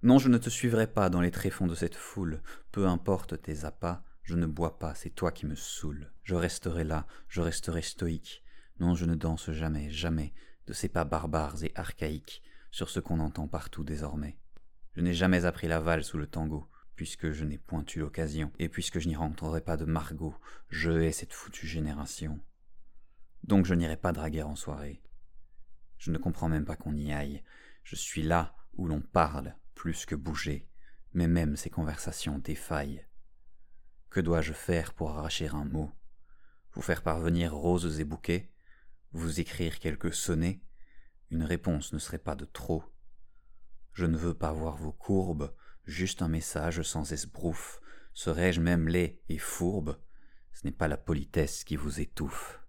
Non, je ne te suivrai pas dans les tréfonds de cette foule, peu importe tes appâts, je ne bois pas, c'est toi qui me saoules. Je resterai là, je resterai stoïque. Non, je ne danse jamais, jamais, de ces pas barbares et archaïques, sur ce qu'on entend partout désormais. Je n'ai jamais appris la valse sous le tango, puisque je n'ai point eu l'occasion, et puisque je n'y rencontrerai pas de Margot, je hais cette foutue génération. Donc je n'irai pas draguer en soirée. Je ne comprends même pas qu'on y aille. Je suis là où l'on parle, plus que bouger, mais même ces conversations défaillent. Que dois-je faire pour arracher un mot? Vous faire parvenir roses et bouquets? Vous écrire quelques sonnets? Une réponse ne serait pas de trop. Je ne veux pas voir vos courbes, juste un message sans esbrouffe. Serais-je même laid et fourbe? Ce n'est pas la politesse qui vous étouffe.